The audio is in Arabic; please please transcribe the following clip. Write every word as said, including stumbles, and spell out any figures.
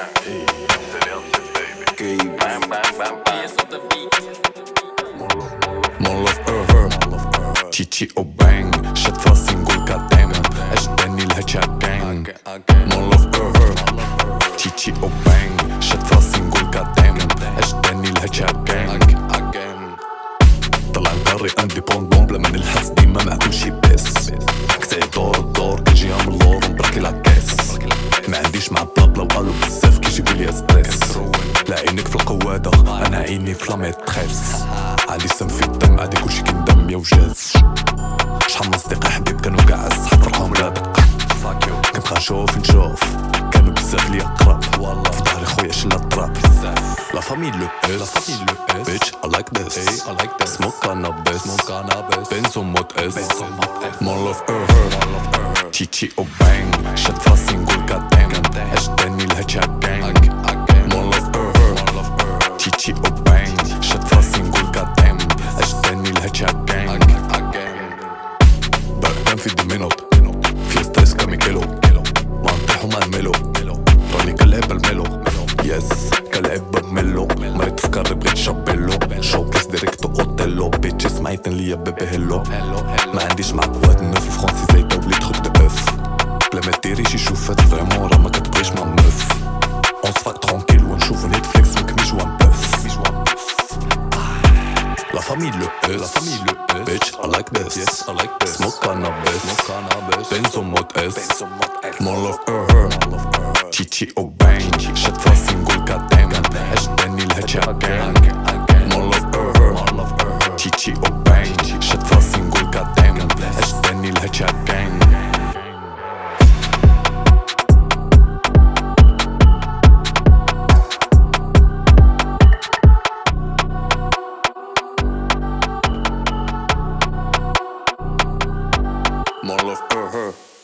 مولف اوفر تشيتشي او بانج شد فراسي نقول كادام اجداني لهجا كانج مولف اوفر تشيتشي او بانج شد فراسي نقول كادام اجداني لهجا كانج طلع نقري انديبوندون بلا ما نلحس ديما مع كلشي بس كتعي دور الدور كنجيها من اللور ونبركي لاكاس ما عنديش مع بلا بلا وقالو بزاف كيجيبولي ستريس لا عينك في القوادة انا عيني في لاميتريس عندي سم في الدم عادي كلشي كيندم يا وجاز شحال من اصدقاء حبيب كانوا قاع صحاب فرحهم لا دق كنت غنشوف نشوف كانوا بزاف ليا قراب في ظهري خويا شلا الطراب لا فامي لو اس bitch I like this I like this smoke cannabis smoke cannabis benzo mod اس مولف اوفر تشيتشي او بانج شد فراسي نقول كادام اجداني لهجا كانج مولف اوفر تشيتشي او بانج شد فراسي نقول كادام اجداني لهجا كانج بردان في دومينوت في ستريس كاميكيلو ما نطيحو ما نميلو راني كنلعب بالميلو يس كنلعب بالميلو مريت في كاري بغيت شابيلو شو كاس ديريكتو اوتيلو بيتشي سمعيتن ليا بيبي هيلو ما عنديش معاك واد نوف الفرونسي زايدة ولي تخوك دو اف بلا ما ديريش يشوفات فريمون راه ما كتبغيش ما مف اون سفاك ترونكيل ونشوفو نيتفليكس ونكمي جوان بوف La famille le S, la famille le S, bitch I like this, yes I like this, smoke cannabis, smoke cannabis, benzo mod S, Molov اوفر تشيتشي او بانج شد فراسي نقول كادام اجداني لهجا كانج Molov اوفر تشيتشي او بانج شد فراسي نقول كادام اجداني لهجا كانج Molov اوفر